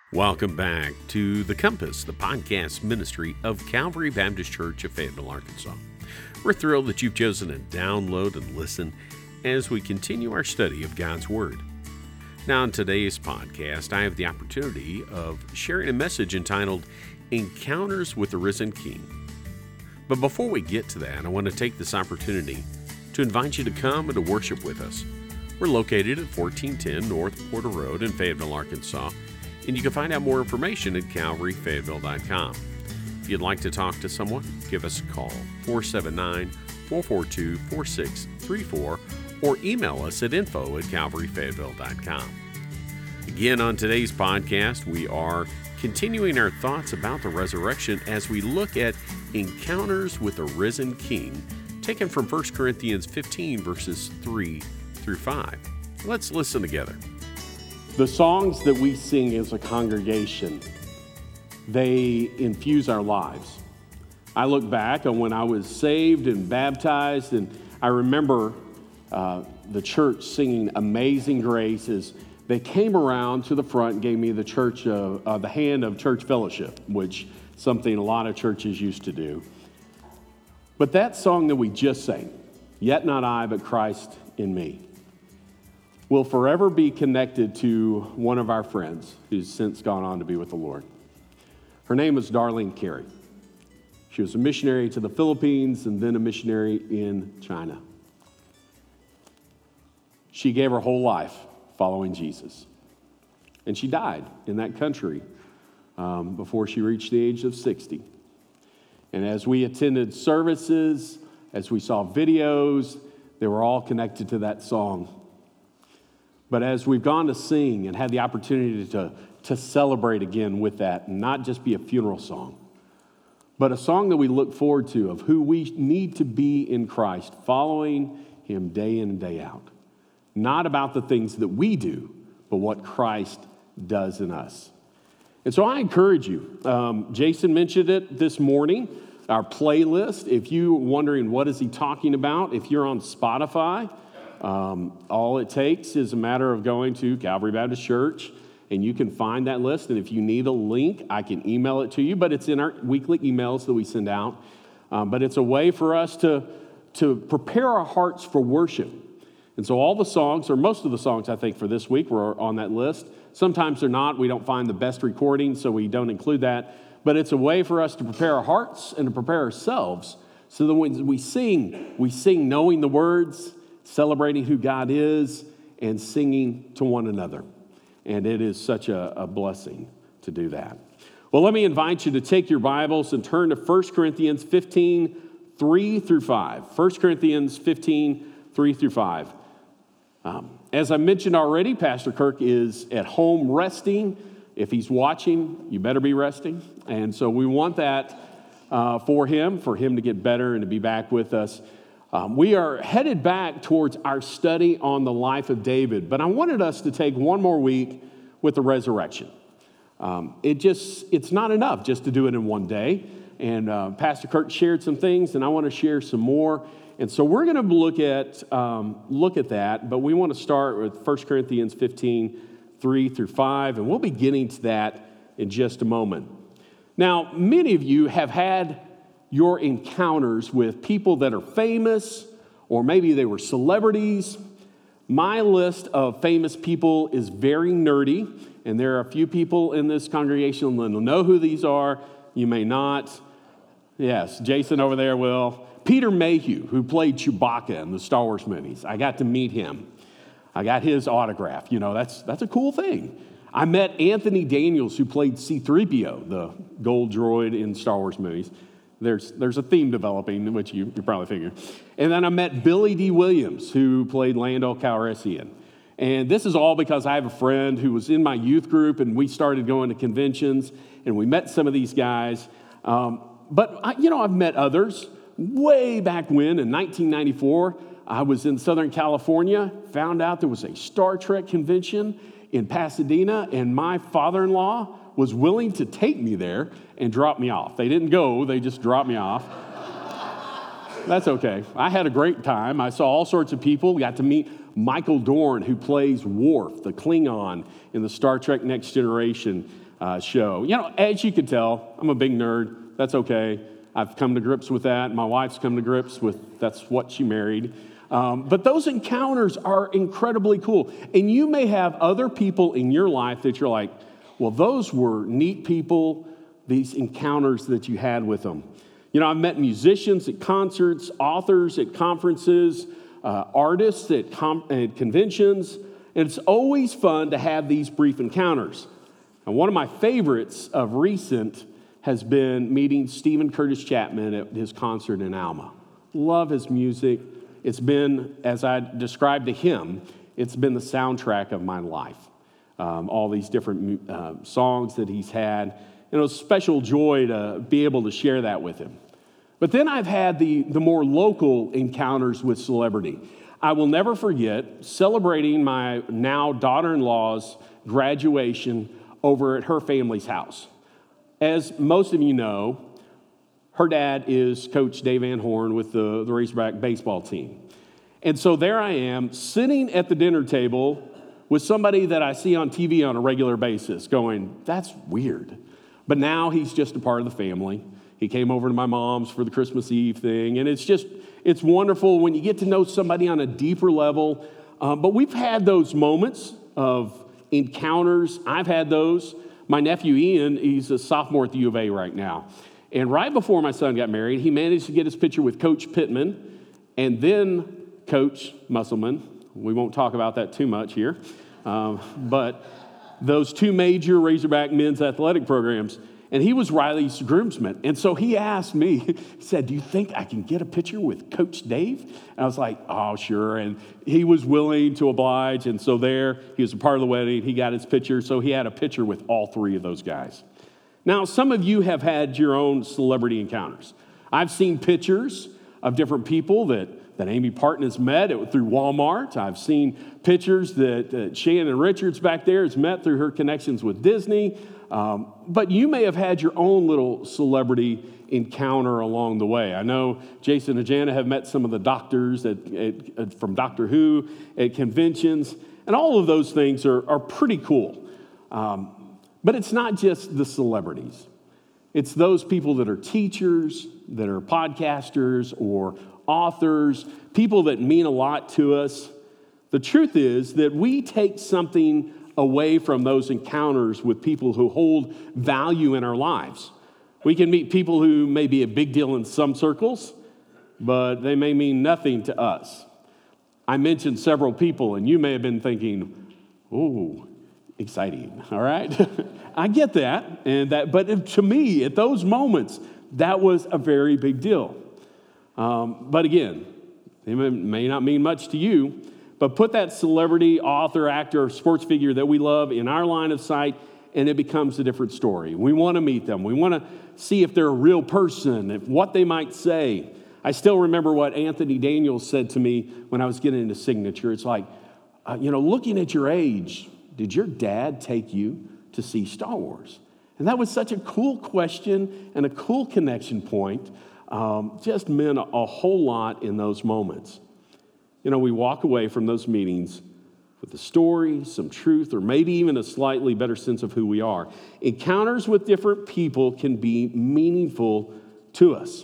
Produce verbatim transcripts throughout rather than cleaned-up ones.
Welcome back to The Compass, the podcast ministry of Calvary Baptist Church of Fayetteville, Arkansas. We're thrilled that you've chosen to download and listen as we continue our study of God's Word. Now, in today's podcast, I have the opportunity of sharing a message entitled Encounters with the Risen King. But before we get to that, I want to take this opportunity to invite you to come and to worship with us. We're located at fourteen ten North Porter Road in Fayetteville, Arkansas, and you can find out more information at calvary fayetteville dot com. If you'd like to talk to someone, give us a call, four seven nine, four four two, four six three four, or email us at info at calvary fayetteville dot com. Again, on today's podcast, we are continuing our thoughts about the resurrection as we look at encounters with the risen King, taken from First Corinthians fifteen, verses three through five. Let's listen together. The songs that we sing as a congregation, they infuse our lives. I look back on when I was saved and baptized, and I remember uh, the church singing Amazing Grace as they came around to the front and gave me the church of, uh, the hand of church fellowship, which is something a lot of churches used to do. But that song that we just sang, Yet Not I, But Christ in Me, will forever be connected to one of our friends who's since gone on to be with the Lord. Her name was Darlene Carey. She was a missionary to the Philippines and then a missionary in China. She gave her whole life following Jesus. And she died in that country um, before she reached the age of sixty. And as we attended services, as we saw videos, they were all connected to that song. But as we've gone to sing and had the opportunity to, to celebrate again with that, and not just be a funeral song, but a song that we look forward to of who we need to be in Christ, following Him day in and day out. Not about the things that we do, but what Christ does in us. And so I encourage you, um, Jason mentioned it this morning, our playlist. If you're wondering what is he talking about, if you're on Spotify, Um, all it takes is a matter of going to Calvary Baptist Church, and you can find that list. And if you need a link, I can email it to you, but it's in our weekly emails that we send out. Um, but it's a way for us to, to prepare our hearts for worship. And so all the songs, or most of the songs, I think, for this week were on that list. Sometimes they're not. We don't find the best recording, so we don't include that. But it's a way for us to prepare our hearts and to prepare ourselves so that when we sing, we sing knowing the words, celebrating who God is, and singing to one another. And it is such a, a blessing to do that. Well, let me invite you to take your Bibles and turn to First Corinthians fifteen, three through five. First Corinthians fifteen, three through five. Um, as I mentioned already, Pastor Kirk is at home resting. If he's watching, you better be resting. And so we want that uh, for him, for him to get better and to be back with us. Um, we are headed back towards our study on the life of David, but I wanted us to take one more week with the resurrection. Um, it just, it's not enough just to do it in one day, and uh, Pastor Kirk shared some things, and I want to share some more, and so we're going to look at, um, look at that, but we want to start with First Corinthians fifteen, three through five, and we'll be getting to that in just a moment. Now, many of you have had your encounters with people that are famous, or maybe they were celebrities. My list of famous people is very nerdy, and there are a few people in this congregation that will know who these are. You may not. Yes, Jason over there will. Peter Mayhew, who played Chewbacca in the Star Wars movies. I got to meet him. I got his autograph. You know, that's that's a cool thing. I met Anthony Daniels, who played C three P O, the gold droid in Star Wars movies. There's there's a theme developing, which you, you probably figure. And then I met Billy D. Williams, who played Lando Calrissian. And this is all because I have a friend who was in my youth group, and we started going to conventions, and we met some of these guys. Um, but, I, you know, I've met others. Way back when, in nineteen ninety-four, I was in Southern California, found out there was a Star Trek convention in Pasadena, and my father-in-law was willing to take me there and drop me off. They didn't go, they just dropped me off. That's okay. I had a great time. I saw all sorts of people. Got to meet Michael Dorn, who plays Worf, the Klingon in the Star Trek Next Generation uh, show. You know, as you can tell, I'm a big nerd. That's okay. I've come to grips with that. My wife's come to grips with that's what she married. Um, but those encounters are incredibly cool. And you may have other people in your life that you're like, well, those were neat people, these encounters that you had with them. You know, I've met musicians at concerts, authors at conferences, uh, artists at, com- at conventions, and it's always fun to have these brief encounters. And one of my favorites of recent has been meeting Stephen Curtis Chapman at his concert in Alma. Love his music. It's been, as I described to him, it's been the soundtrack of my life. Um, all these different uh, songs that he's had. And it was a special joy to be able to share that with him. But then I've had the, the more local encounters with celebrity. I will never forget celebrating my now daughter-in-law's graduation over at her family's house. As most of you know, her dad is Coach Dave Van Horn with the, the Razorback baseball team. And so there I am, sitting at the dinner table with somebody that I see on T V on a regular basis, going, that's weird. But now he's just a part of the family. He came over to my mom's for the Christmas Eve thing, and it's just, it's wonderful when you get to know somebody on a deeper level. Um, but we've had those moments of encounters. I've had those. My nephew Ian, he's a sophomore at the U of A right now. And right before my son got married, he managed to get his picture with Coach Pittman and then Coach Musselman. We won't talk about that too much here. Um, but those two major Razorback men's athletic programs. And he was Riley's groomsman. And so he asked me, he said, do you think I can get a picture with Coach Dave? And I was like, oh, sure. And he was willing to oblige. And so there, he was a part of the wedding. He got his picture. So he had a picture with all three of those guys. Now, some of you have had your own celebrity encounters. I've seen pictures of different people that, that Amy Parton has met it, through Walmart. I've seen pictures that uh, Shannon Richards back there has met through her connections with Disney. Um, but you may have had your own little celebrity encounter along the way. I know Jason and Jana have met some of the doctors at, at, at, from Doctor Who at conventions, and all of those things are, are pretty cool. Um, but it's not just the celebrities. It's those people that are teachers, that are podcasters or authors, people that mean a lot to us. The truth is that we take something away from those encounters with people who hold value in our lives. We can meet people who may be a big deal in some circles, but they may mean nothing to us. I mentioned several people, and you may have been thinking, "Ooh, exciting!" All right, I get that, and that. But to me, at those moments, that was a very big deal. Um, but again, it may not mean much to you. But put that celebrity, author, actor, or sports figure that we love in our line of sight, and it becomes a different story. We want to meet them. We want to see if they're a real person, if what they might say. I still remember what Anthony Daniels said to me when I was getting into Signature. It's like, uh, you know, looking at your age, did your dad take you to see Star Wars? And that was such a cool question and a cool connection point. Um, just meant a, a whole lot in those moments. You know, we walk away from those meetings with a story, some truth, or maybe even a slightly better sense of who we are. Encounters with different people can be meaningful to us.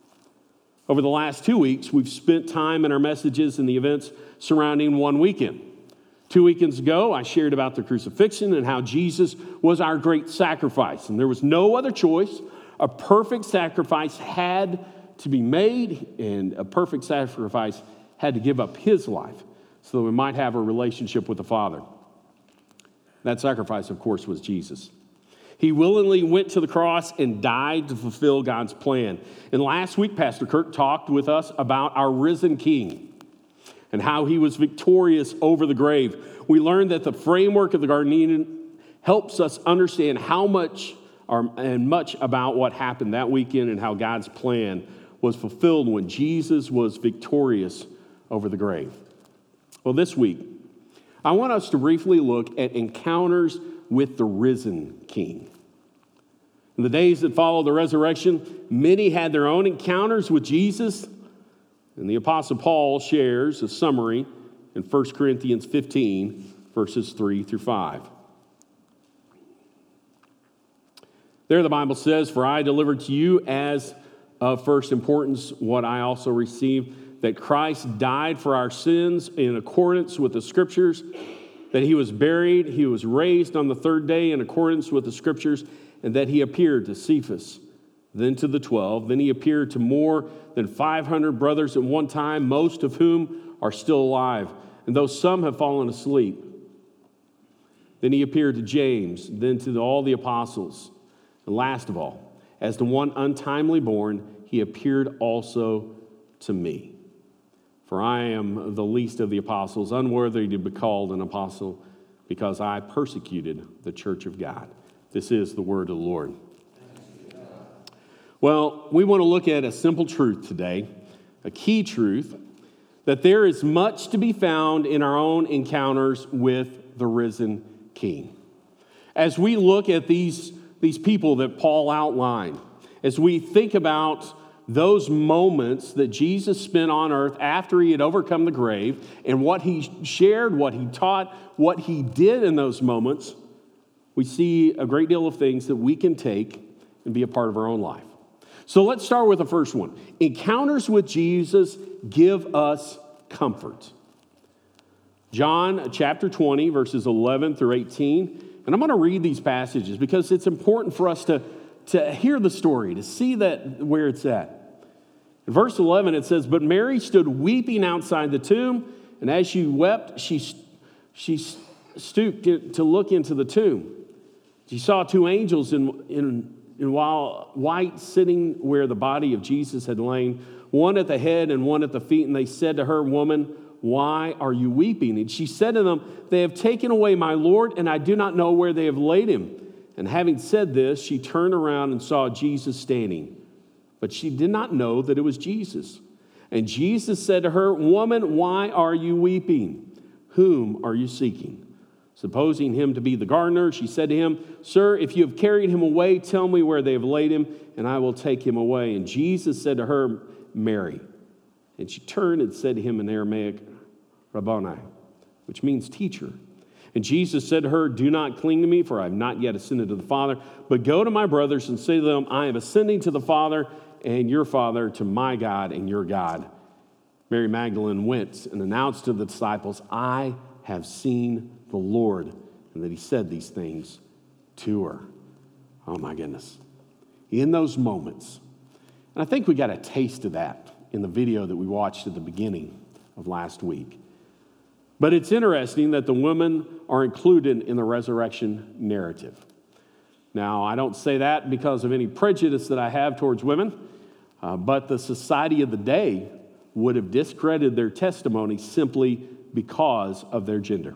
Over the last two weeks, we've spent time in our messages and the events surrounding one weekend. Two weekends ago, I shared about the crucifixion and how Jesus was our great sacrifice, and there was no other choice. A perfect sacrifice had to be made, and a perfect sacrifice had to give up his life so that we might have a relationship with the Father. That sacrifice, of course, was Jesus. He willingly went to the cross and died to fulfill God's plan. And last week, Pastor Kirk talked with us about our risen King and how he was victorious over the grave. We learned that the framework of the Garden of Eden helps us understand how much or, and much about what happened that weekend and how God's plan was fulfilled when Jesus was victorious over the grave. Well, this week, I want us to briefly look at encounters with the risen King. In the days that followed the resurrection, many had their own encounters with Jesus. And the Apostle Paul shares a summary in First Corinthians fifteen, verses three through five. There the Bible says, "For I delivered to you as of first importance what I also received, that Christ died for our sins in accordance with the Scriptures, that he was buried, he was raised on the third day in accordance with the Scriptures, and that he appeared to Cephas, then to the twelve. Then he appeared to more than five hundred brothers at one time, most of whom are still alive, and though some have fallen asleep. Then he appeared to James, then to all the apostles. And last of all, as the one untimely born, he appeared also to me. For I am the least of the apostles, unworthy to be called an apostle, because I persecuted the church of God." This is the word of the Lord. Well, we want to look at a simple truth today, a key truth, that there is much to be found in our own encounters with the risen King. As we look at these, these people that Paul outlined, as we think about those moments that Jesus spent on earth after he had overcome the grave and what he shared, what he taught, what he did in those moments, we see a great deal of things that we can take and be a part of our own life. So let's start with the first one. Encounters with Jesus give us comfort. John chapter twenty, verses eleven through eighteen. And I'm going to read these passages because it's important for us to, to hear the story, to see that where it's at. In verse eleven, it says, "But Mary stood weeping outside the tomb, and as she wept, she, she stooped to look into the tomb. She saw two angels in, in, in white sitting where the body of Jesus had lain, one at the head and one at the feet. And they said to her, 'Woman, why are you weeping?' And she said to them, 'They have taken away my Lord, and I do not know where they have laid him.' And having said this, she turned around and saw Jesus standing. But she did not know that it was Jesus. And Jesus said to her, 'Woman, why are you weeping? Whom are you seeking?' Supposing him to be the gardener, she said to him, 'Sir, if you have carried him away, tell me where they have laid him, and I will take him away.' And Jesus said to her, 'Mary.' And she turned and said to him in Aramaic, 'Rabboni,' which means teacher. And Jesus said to her, 'Do not cling to me, for I have not yet ascended to the Father, but go to my brothers and say to them, I am ascending to the Father and your Father, to my God and your God.' Mary Magdalene went and announced to the disciples, 'I have seen the Lord,' and that he said these things to her." Oh my goodness. In those moments, and I think we got a taste of that in the video that we watched at the beginning of last week. But it's interesting that the women are included in the resurrection narrative. Now, I don't say that because of any prejudice that I have towards women, uh, but the society of the day would have discredited their testimony simply because of their gender.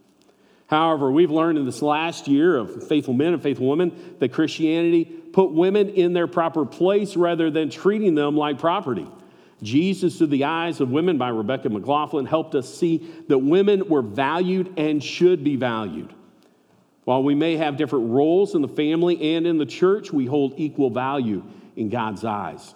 However, we've learned in this last year of faithful men and faithful women that Christianity put women in their proper place rather than treating them like property. Jesus, through the eyes of women by Rebecca McLaughlin, helped us see that women were valued and should be valued. While we may have different roles in the family and in the church, we hold equal value in God's eyes.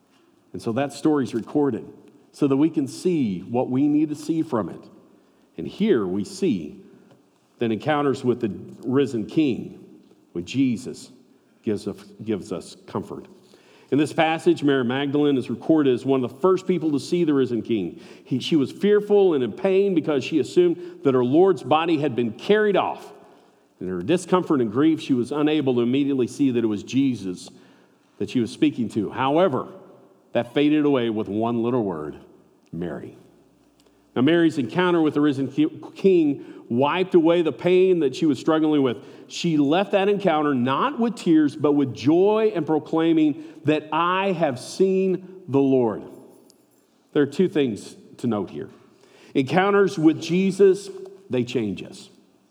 And so that story is recorded so that we can see what we need to see from it. And here we see that encounters with the risen King, with Jesus, gives us, gives us comfort. In this passage, Mary Magdalene is recorded as one of the first people to see the risen King. He, she was fearful and in pain because she assumed that her Lord's body had been carried off. In her discomfort and grief, she was unable to immediately see that it was Jesus that she was speaking to. However, that faded away with one little word, Mary. Now, Mary's encounter with the risen King wiped away the pain that she was struggling with. She left that encounter not with tears, but with joy and proclaiming that I have seen the Lord. There are two things to note here. Encounters with Jesus, they change us.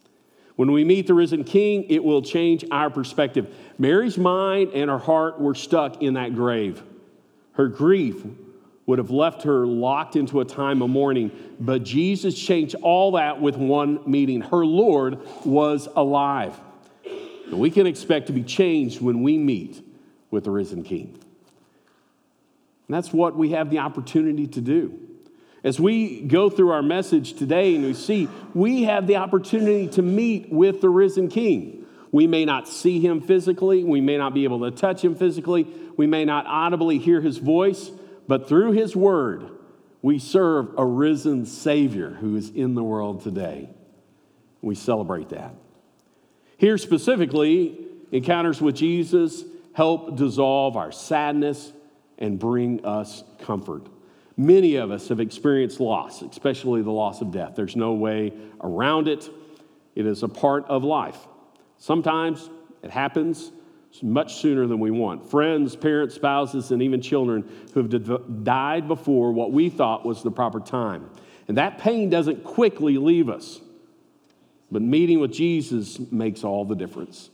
When we meet the risen King, it will change our perspective. Mary's mind and her heart were stuck in that grave. Her grief would have left her locked into a time of mourning, but Jesus changed all that with one meeting. Her Lord was alive. And we can expect to be changed when we meet with the risen King. And that's what we have the opportunity to do. As we go through our message today and we see, we have the opportunity to meet with the risen King. We may not see him physically. We may not be able to touch him physically. We may not audibly hear his voice. But through his word, we serve a risen Savior who is in the world today. We celebrate that. Here specifically, encounters with Jesus help dissolve our sadness and bring us comfort. Many of us have experienced loss, especially the loss of death. There's no way around it. It is a part of life. Sometimes it happens much sooner than we want. Friends, parents, spouses, and even children who have died before what we thought was the proper time. And that pain doesn't quickly leave us. But meeting with Jesus makes all the difference.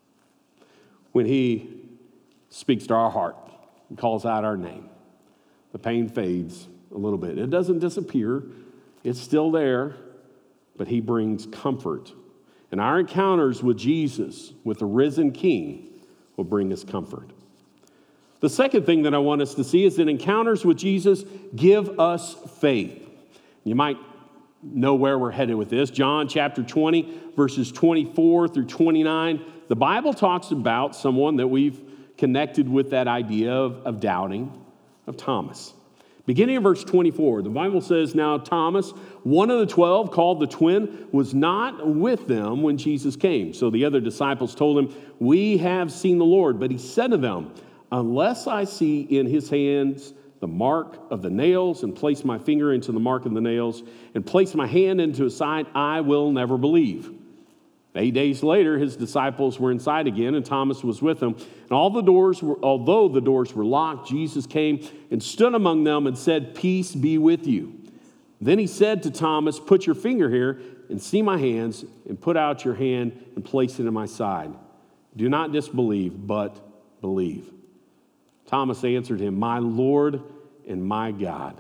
When he speaks to our heart and calls out our name, the pain fades a little bit. It doesn't disappear. It's still there, but he brings comfort. And our encounters with Jesus, with the risen King, will bring us comfort. The second thing that I want us to see is that encounters with Jesus give us faith. You might know where we're headed with this. John chapter twenty, verses twenty-four through twenty-nine. The Bible talks about someone that we've connected with that idea of, of doubting, of Thomas. Beginning in verse twenty-four, the Bible says, "Now Thomas, one of the twelve, called the twin, was not with them when Jesus came. So the other disciples told him, 'We have seen the Lord.' But he said to them, 'Unless I see in his hands the mark of the nails, and place my finger into the mark of the nails, and place my hand into his side, I will never believe.' Eight days later, his disciples were inside again, and Thomas was with them. And all the doors were, although the doors were locked, Jesus came and stood among them and said, 'Peace be with you.' Then he said to Thomas, 'Put your finger here and see my hands, and put out your hand and place it in my side. Do not disbelieve, but believe.' Thomas answered him, 'My Lord and my God.'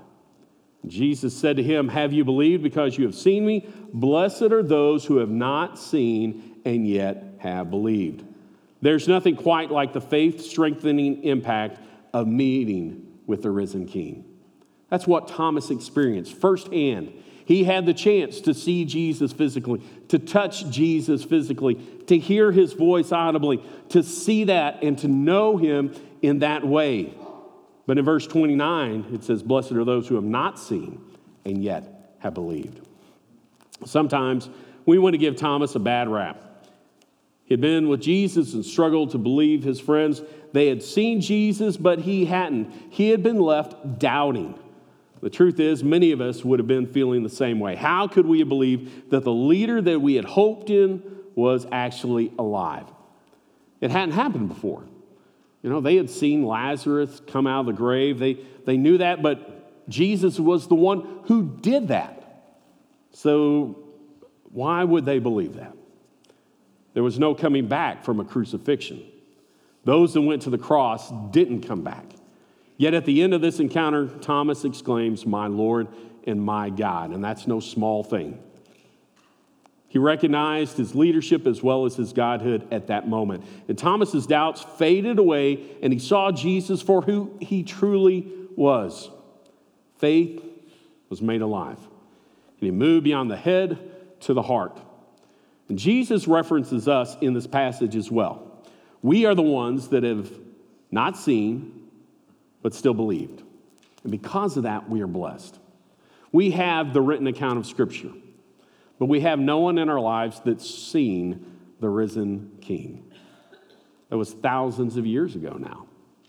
Jesus said to him, 'Have you believed because you have seen me? Blessed are those who have not seen and yet have believed.' There's nothing quite like the faith-strengthening impact of meeting with the risen King. That's what Thomas experienced firsthand. He had the chance to see Jesus physically, to touch Jesus physically, to hear his voice audibly, to see that and to know him in that way. But in verse twenty-nine, it says, 'Blessed are those who have not seen and yet have believed.'" Sometimes we want to give Thomas a bad rap. He had been with Jesus and struggled to believe his friends. They had seen Jesus, but he hadn't. He had been left doubting. The truth is, many of us would have been feeling the same way. How could we have believed that the leader that we had hoped in was actually alive? It hadn't happened before. You know, they had seen Lazarus come out of the grave. They, they knew that, but Jesus was the one who did that. So why would they believe that? There was no coming back from a crucifixion. Those that went to the cross didn't come back. Yet at the end of this encounter, Thomas exclaims, "My Lord and my God." And that's no small thing. He recognized his leadership as well as his godhood at that moment. And Thomas's doubts faded away, and he saw Jesus for who he truly was. Faith was made alive. And he moved beyond the head to the heart. And Jesus references us in this passage as well. We are the ones that have not seen, but still believed. And because of that, we are blessed. We have the written account of Scripture, but we have no one in our lives that's seen the risen King. That was thousands of years ago now.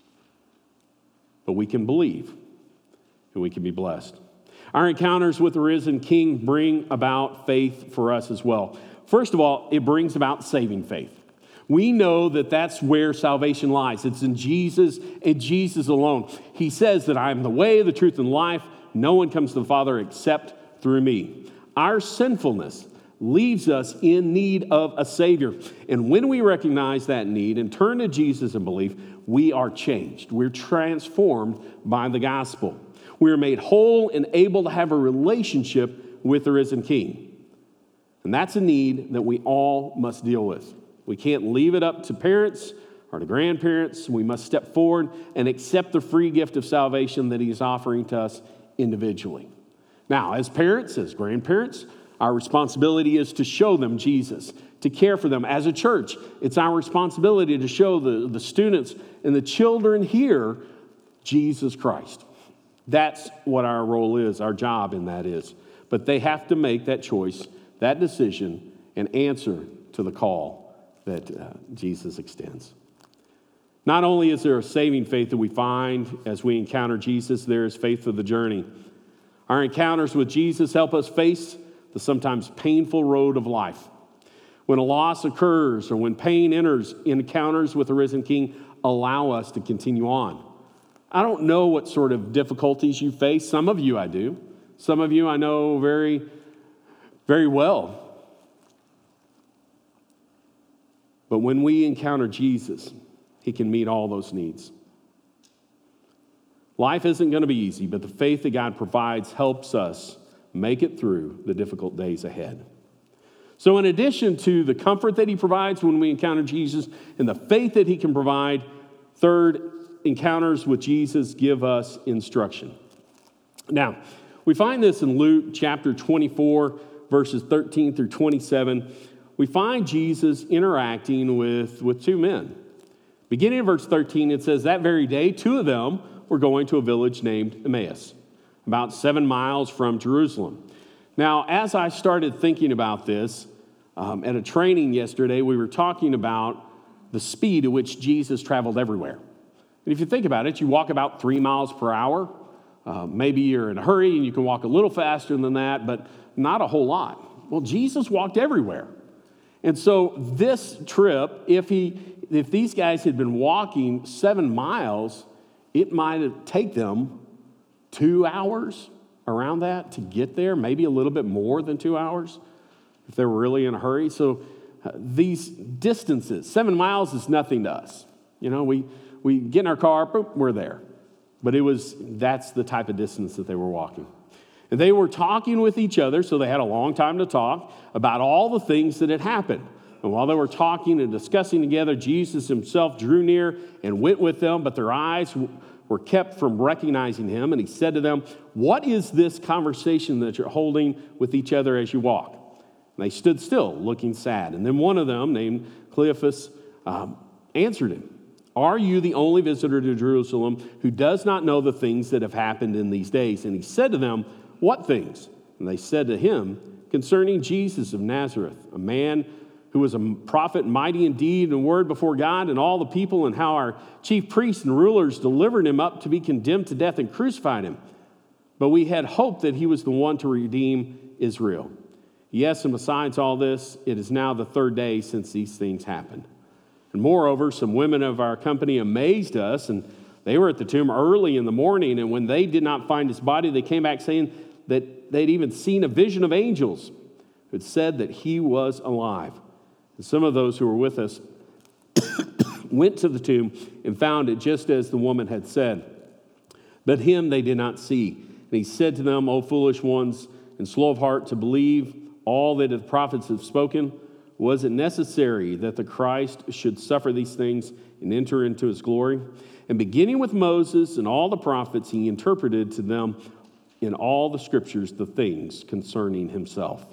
But we can believe, and we can be blessed. Our encounters with the risen King bring about faith for us as well. First of all, it brings about saving faith. We know that that's where salvation lies. It's in Jesus and Jesus alone. He says that I am the way, the truth, and life. No one comes to the Father except through me. Our sinfulness leaves us in need of a Savior. And when we recognize that need and turn to Jesus and believe, we are changed. We're transformed by the gospel. We are made whole and able to have a relationship with the risen King. And that's a need that we all must deal with. We can't leave it up to parents or to grandparents, we must step forward and accept the free gift of salvation that he is offering to us individually. Now, as parents, as grandparents, our responsibility is to show them Jesus, to care for them. As a church, it's our responsibility to show the, the students and the children here Jesus Christ. That's what our role is, our job in that is. But they have to make that choice, that decision, and answer to the call that uh, Jesus extends. Not only is there a saving faith that we find as we encounter Jesus, there is faith for the journey. Our encounters with Jesus help us face the sometimes painful road of life. When a loss occurs or when pain enters, encounters with the risen King allow us to continue on. I don't know what sort of difficulties you face. Some of you I do. Some of you I know very, very well. But when we encounter Jesus, he can meet all those needs. Life isn't going to be easy, but the faith that God provides helps us make it through the difficult days ahead. So in addition to the comfort that he provides when we encounter Jesus and the faith that he can provide, third, encounters with Jesus give us instruction. Now, we find this in Luke chapter twenty-four, verses thirteen through twenty-seven. We find Jesus interacting with, with two men. Beginning in verse thirteen, it says, that very day, two of them were going to a village named Emmaus, about seven miles from Jerusalem. Now, as I started thinking about this, um, at a training yesterday, we were talking about the speed at which Jesus traveled everywhere. And if you think about it, you walk about three miles per hour. Uh, maybe you're in a hurry and you can walk a little faster than that, but not a whole lot. Well, Jesus walked everywhere. And so this trip, if he, if these guys had been walking seven miles, it might have taken them two hours around that to get there, maybe a little bit more than two hours if they were really in a hurry. So uh, these distances, seven miles is nothing to us. You know, we, we get in our car, boop, we're there. But it was, that's the type of distance that they were walking. And they were talking with each other, so they had a long time to talk about all the things that had happened. And while they were talking and discussing together, Jesus himself drew near and went with them, but their eyes were kept from recognizing him. And he said to them, what is this conversation that you're holding with each other as you walk? And they stood still, looking sad. And then one of them, named Cleophas, um, answered him, are you the only visitor to Jerusalem who does not know the things that have happened in these days? And he said to them, what things? And they said to him, concerning Jesus of Nazareth, a man who was a prophet, mighty in deed and word before God and all the people, and how our chief priests and rulers delivered him up to be condemned to death and crucified him. But we had hoped that he was the one to redeem Israel. Yes, and besides all this, it is now the third day since these things happened. And moreover, some women of our company amazed us, and they were at the tomb early in the morning, and when they did not find his body, they came back saying that they'd even seen a vision of angels who had said that he was alive. And some of those who were with us went to the tomb and found it just as the woman had said. But him they did not see. And he said to them, O foolish ones, and slow of heart to believe all that the prophets have spoken, was it necessary that the Christ should suffer these things and enter into his glory? And beginning with Moses and all the prophets, he interpreted to them in all the scriptures the things concerning himself.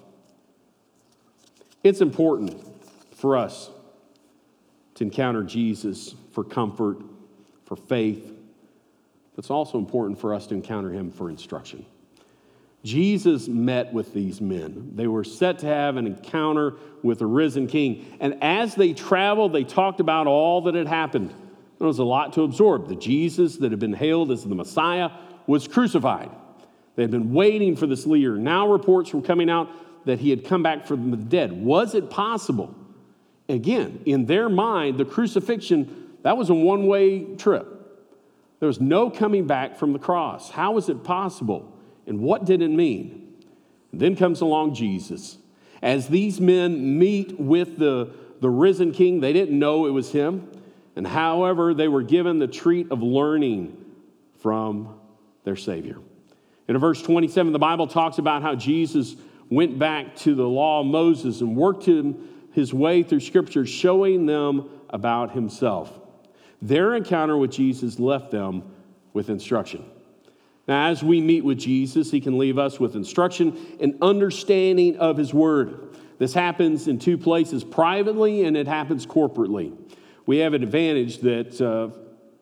It's important for us to encounter Jesus for comfort, for faith, but it's also important for us to encounter him for instruction. Jesus met with these men. They were set to have an encounter with the risen King. And as they traveled, they talked about all that had happened. There was a lot to absorb. The Jesus that had been hailed as the Messiah was crucified. They had been waiting for this leader. Now reports were coming out that he had come back from the dead. Was it possible? Again, in their mind, the crucifixion, that was a one-way trip. There was no coming back from the cross. How was it possible? And what did it mean? And then comes along Jesus. As these men meet with the, the risen King, they didn't know it was him. And however, they were given the treat of learning from their Savior. In verse twenty-seven, the Bible talks about how Jesus went back to the law of Moses and worked him his way through Scripture, showing them about himself. Their encounter with Jesus left them with instruction. Now, as we meet with Jesus, he can leave us with instruction and understanding of his word. This happens in two places, privately, and it happens corporately. We have an advantage that uh,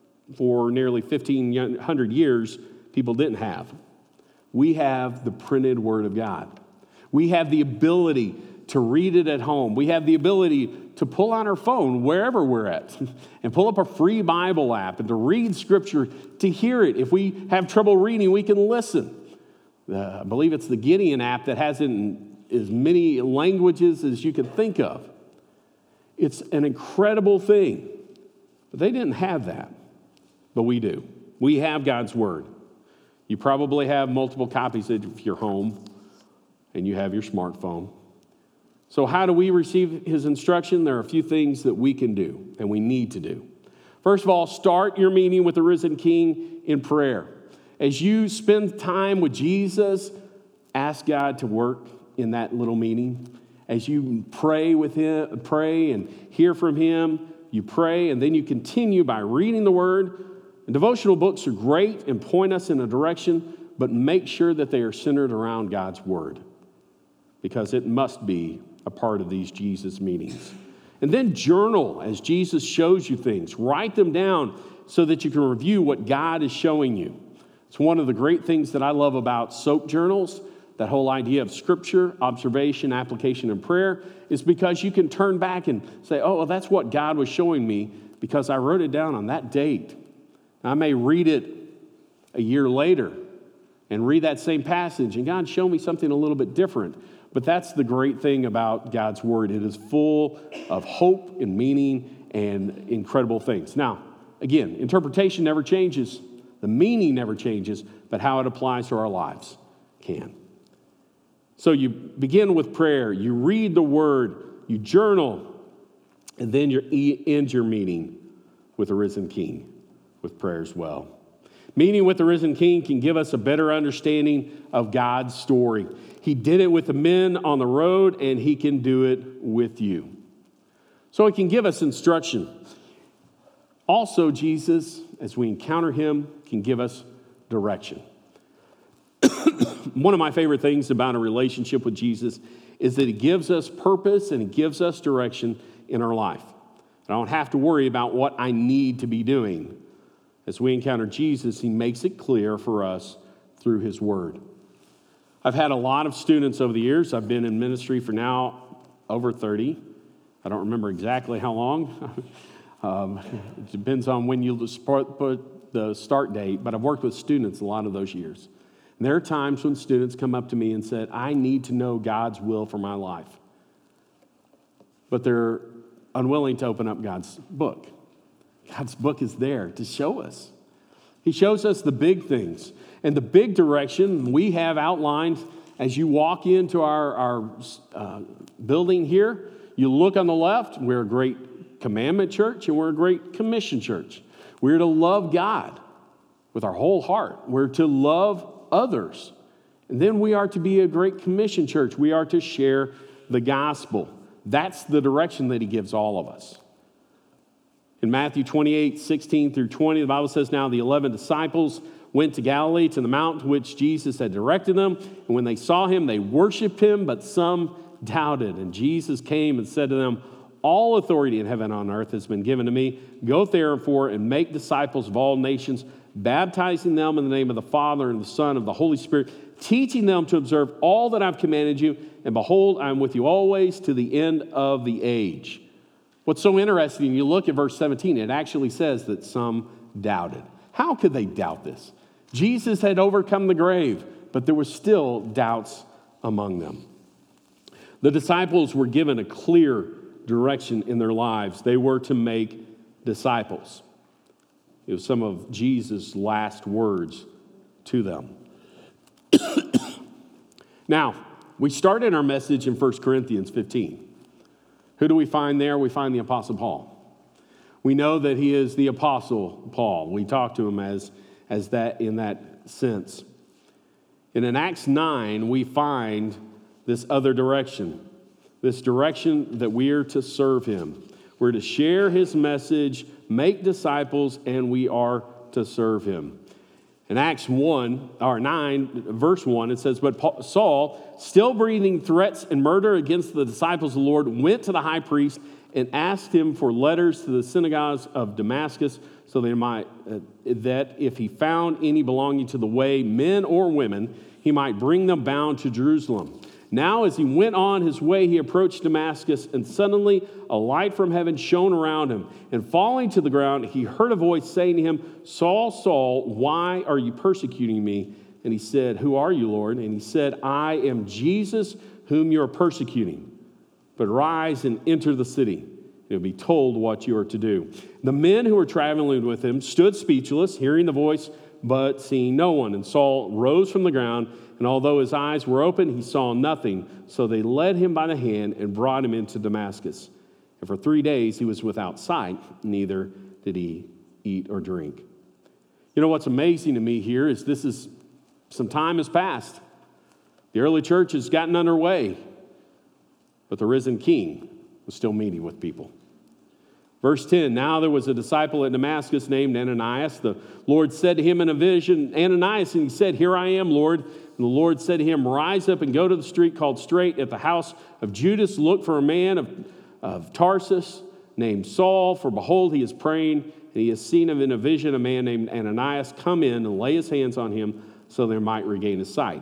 for nearly fifteen hundred years, people didn't have. We have the printed word of God. We have the ability to read it at home. We have the ability to pull on our phone wherever we're at and pull up a free Bible app and to read Scripture, to hear it. If we have trouble reading, we can listen. Uh, I believe it's the Gideon app that has it in as many languages as you can think of. It's an incredible thing. But they didn't have that. But we do. We have God's Word. You probably have multiple copies of your home, and you have your smartphone. So how do we receive his instruction? There are a few things that we can do and we need to do. First of all, start your meeting with the risen King in prayer. As you spend time with Jesus, ask God to work in that little meeting. As you pray with him, pray and hear from him, you pray, and then you continue by reading the word. And devotional books are great and point us in a direction, but make sure that they are centered around God's word, because it must be a part of these Jesus meetings. And then journal as Jesus shows you things. Write them down so that you can review what God is showing you. It's one of the great things that I love about SOAP journals, that whole idea of scripture, observation, application, and prayer, is because you can turn back and say, oh, well, that's what God was showing me because I wrote it down on that date. I may read it a year later and read that same passage, and God showed me something a little bit different. But that's the great thing about God's word. It is full of hope and meaning and incredible things. Now, again, interpretation never changes. The meaning never changes, but how it applies to our lives can. So you begin with prayer, you read the word, you journal, and then you end your meeting with the risen King with prayer as well. Meeting with the risen King can give us a better understanding of God's story. He did it with the men on the road, and he can do it with you. So he can give us instruction. Also, Jesus, as we encounter him, can give us direction. One of my favorite things about a relationship with Jesus is that he gives us purpose and he gives us direction in our life. I don't have to worry about what I need to be doing. As we encounter Jesus, he makes it clear for us through his word. I've had a lot of students over the years. I've been in ministry for now over thirty. I don't remember exactly how long. um, it depends on when you put the start date, but I've worked with students a lot of those years. And there are times when students come up to me and said, I need to know God's will for my life. But they're unwilling to open up God's book. God's book is there to show us. He shows us the big things. And the big direction we have outlined as you walk into our, our uh, building here, you look on the left, we're a great commandment church and we're a great commission church. We're to love God with our whole heart. We're to love others. And then we are to be a great commission church. We are to share the gospel. That's the direction that he gives all of us. In Matthew twenty-eight, sixteen through twenty, the Bible says, now the eleven disciples went to Galilee to the mountain to which Jesus had directed them. And when they saw him, they worshiped him, but some doubted. And Jesus came and said to them, all authority in heaven and on earth has been given to me. Go therefore and make disciples of all nations, baptizing them in the name of the Father and the Son and the Holy Spirit, teaching them to observe all that I've commanded you. And behold, I am with you always to the end of the age. What's so interesting, you look at verse seventeen, it actually says that some doubted. How could they doubt this? Jesus had overcome the grave, but there were still doubts among them. The disciples were given a clear direction in their lives. They were to make disciples. It was some of Jesus' last words to them. Now, we started our message in First Corinthians fifteen. Who do we find there? We find the Apostle Paul. We know that he is the Apostle Paul. We talk to him as, as that in that sense. And in Acts nine, we find this other direction, this direction that we are to serve him. We're to share his message, make disciples, and we are to serve him. In Acts one, or nine, verse one, it says, but Paul, Saul, still breathing threats and murder against the disciples of the Lord, went to the high priest and asked him for letters to the synagogues of Damascus, so they might, uh, that if he found any belonging to the way, men or women, he might bring them bound to Jerusalem. Now, as he went on his way, he approached Damascus, and suddenly a light from heaven shone around him. And falling to the ground, he heard a voice saying to him, Saul, Saul, why are you persecuting me? And he said, who are you, Lord? And he said, I am Jesus, whom you are persecuting. But rise and enter the city. You'll be told what you are to do. The men who were traveling with him stood speechless, hearing the voice, but seeing no one. And Saul rose from the ground, and although his eyes were open, he saw nothing. So they led him by the hand and brought him into Damascus. And for three days he was without sight, neither did he eat or drink. You know what's amazing to me here is this is, some time has passed. The early church has gotten underway, but the risen King was still meeting with people. Verse ten, now there was a disciple at Damascus named Ananias. The Lord said to him in a vision, Ananias, and he said, here I am, Lord. And the Lord said to him, rise up and go to the street called Straight at the house of Judas. Look for a man of, of Tarsus named Saul, for behold, he is praying, and he has seen in a vision a man named Ananias come in and lay his hands on him so they might regain his sight.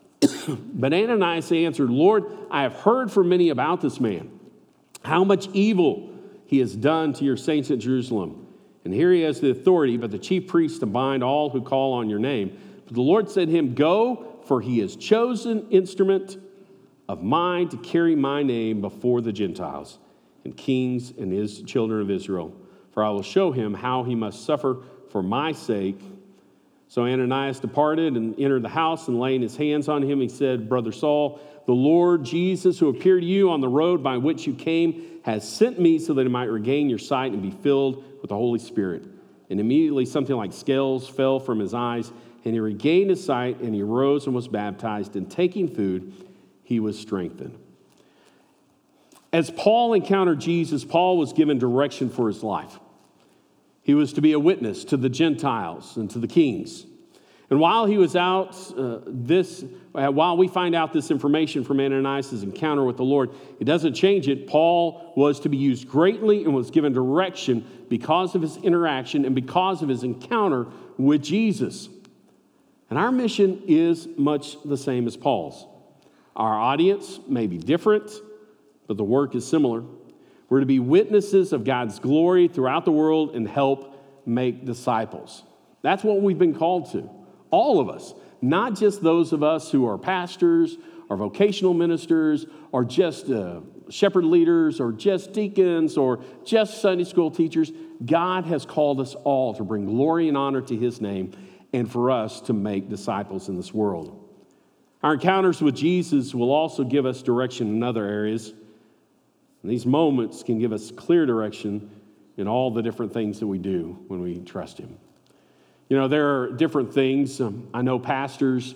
But Ananias answered, Lord, I have heard from many about this man, how much evil he has done to your saints at Jerusalem. And here he has the authority, but the chief priests to bind all who call on your name. But the Lord said to him, go, for he is chosen instrument of mine to carry my name before the Gentiles and kings and his children of Israel. For I will show him how he must suffer for my sake. So Ananias departed and entered the house, and laying his hands on him, he said, Brother Saul, the Lord Jesus, who appeared to you on the road by which you came, has sent me so that he might regain your sight and be filled with the Holy Spirit. And immediately something like scales fell from his eyes, and he regained his sight, and he rose and was baptized. And taking food, he was strengthened. As Paul encountered Jesus, Paul was given direction for his life. He was to be a witness to the Gentiles and to the kings. And while he was out, uh, this, uh, while we find out this information from Ananias' encounter with the Lord, it doesn't change it. Paul was to be used greatly and was given direction because of his interaction and because of his encounter with Jesus. And our mission is much the same as Paul's. Our audience may be different, but the work is similar. We're to be witnesses of God's glory throughout the world and help make disciples. That's what we've been called to. All of us, not just those of us who are pastors or vocational ministers or just uh, shepherd leaders or just deacons or just Sunday school teachers. God has called us all to bring glory and honor to his name and for us to make disciples in this world. Our encounters with Jesus will also give us direction in other areas. And these moments can give us clear direction in all the different things that we do when we trust him. You know, there are different things. Um, I know pastors,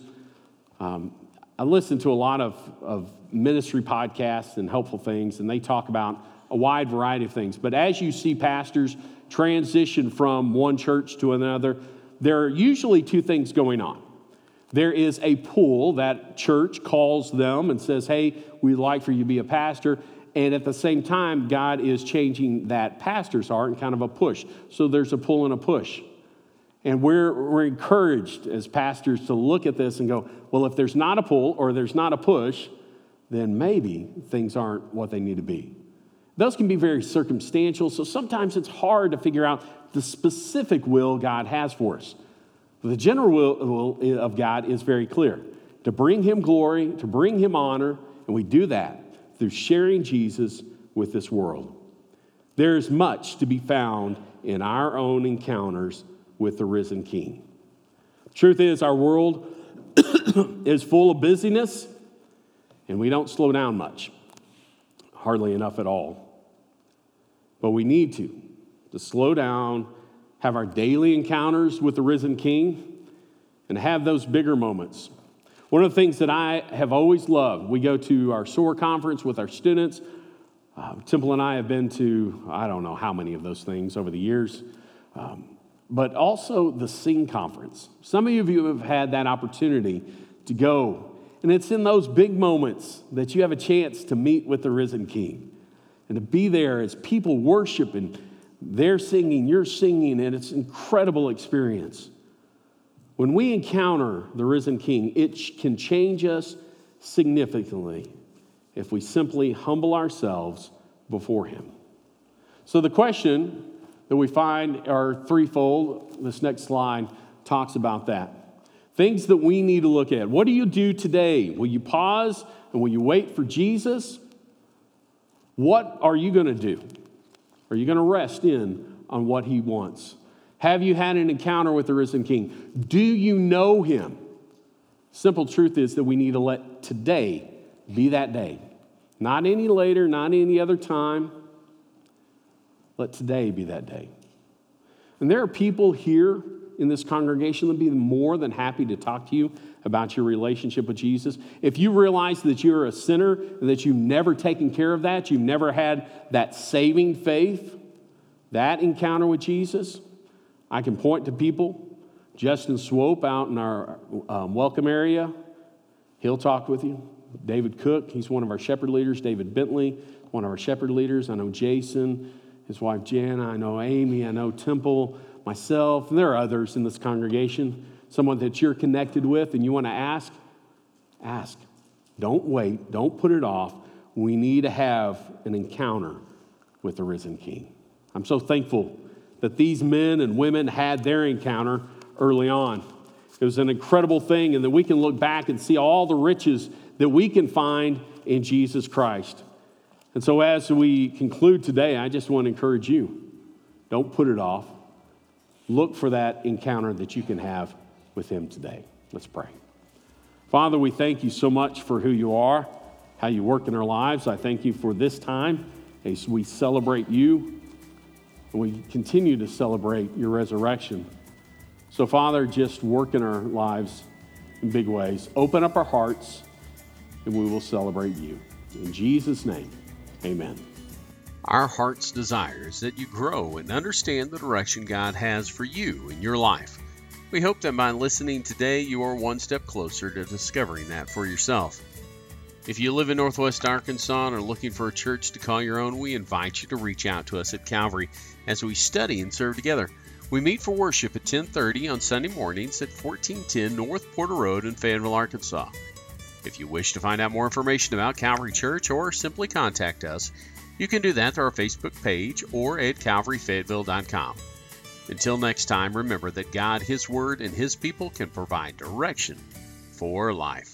um, I listen to a lot of, of ministry podcasts and helpful things, and they talk about a wide variety of things. But as you see pastors transition from one church to another, there are usually two things going on. There is a pull that church calls them and says, hey, we'd like for you to be a pastor. And at the same time, God is changing that pastor's heart and kind of a push. So there's a pull and a push. And we're, we're encouraged as pastors to look at this and go, well, if there's not a pull or there's not a push, then maybe things aren't what they need to be. Those can be very circumstantial, so sometimes it's hard to figure out the specific will God has for us. But the general will, will of God is very clear, to bring him glory, to bring him honor, and we do that through sharing Jesus with this world. There's much to be found in our own encounters with the risen King. Truth is, our world is full of busyness, and we don't slow down much, hardly enough at all. But we need to, to slow down, have our daily encounters with the risen King, and have those bigger moments. One of the things that I have always loved, we go to our S O A R conference with our students. Uh, Temple and I have been to, I don't know how many of those things over the years, um, but also the Sing Conference. Some of you have had that opportunity to go, and it's in those big moments that you have a chance to meet with the risen King and to be there as people worship and they're singing, you're singing, and it's an incredible experience. When we encounter the risen King, it can change us significantly if we simply humble ourselves before him. So the question that we find are threefold. This next slide talks about that. Things that we need to look at. What do you do today? Will you pause and will you wait for Jesus? What are you going to do? Are you going to rest in on what he wants? Have you had an encounter with the risen King? Do you know him? Simple truth is that we need to let today be that day. Not any later, not any other time. Let today be that day. And there are people here in this congregation that would be more than happy to talk to you about your relationship with Jesus. If you realize that you're a sinner and that you've never taken care of that, you've never had that saving faith, that encounter with Jesus, I can point to people. Justin Swope out in our um, welcome area, he'll talk with you. David Cook, he's one of our shepherd leaders. David Bentley, one of our shepherd leaders. I know Jason, his wife Jana. I know Amy. I know Temple, myself. And there are others in this congregation. Someone that you're connected with and you want to ask, ask. Don't wait. Don't put it off. We need to have an encounter with the risen King. I'm so thankful that these men and women had their encounter early on. It was an incredible thing, and that we can look back and see all the riches that we can find in Jesus Christ. And so as we conclude today, I just want to encourage you, don't put it off. Look for that encounter that you can have with him today. Let's pray. Father, we thank you so much for who you are, how you work in our lives. I thank you for this time as we celebrate you and we continue to celebrate your resurrection. So, Father, just work in our lives in big ways. Open up our hearts, and we will celebrate you. In Jesus' name, amen. Our heart's desire is that you grow and understand the direction God has for you in your life. We hope that by listening today, you are one step closer to discovering that for yourself. If you live in Northwest Arkansas and are looking for a church to call your own, we invite you to reach out to us at Calvary as we study and serve together. We meet for worship at ten thirty on Sunday mornings at fourteen ten North Porter Road in Fayetteville, Arkansas. If you wish to find out more information about Calvary Church or simply contact us, you can do that through our Facebook page or at calvary fayetteville dot com. Until next time, remember that God, His Word, and His people can provide direction for life.